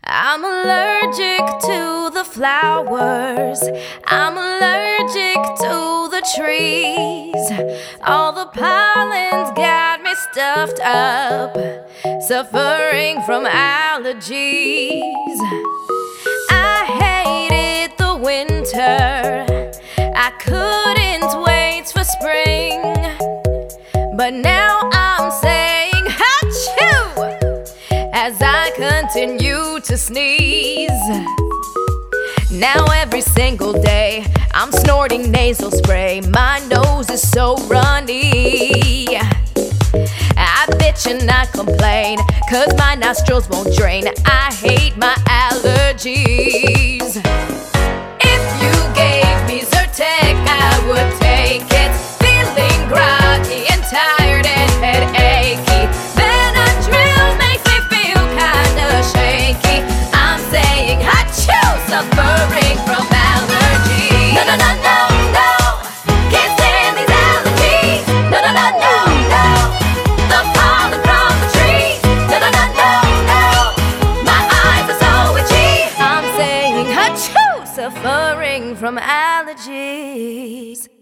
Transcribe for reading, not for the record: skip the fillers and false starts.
I'm allergic to the flowers. I'm allergic to the trees. All the pollen's got me stuffed up, suffering from allergies. I hated the winter. I couldn't wait for spring. But now I'm saying achoo as I continue to sneeze. Now every single day I'm snorting nasal spray. My nose is so runny. I bitch and I complain, 'cause my nostrils won't drain. I hate my allergies. If you gave me Zyrtec, I would take it. Feeling groggy and tired and headachy. Benadryl makes me feel kinda shaky. I'm saying achoo, suffering from allergies. No, no, no, no, no, can't stand these allergies. No, no, no, no, no, the pollen from the trees. No, no, no, no, no, my eyes are so itchy. I'm saying achoo, suffering from allergies.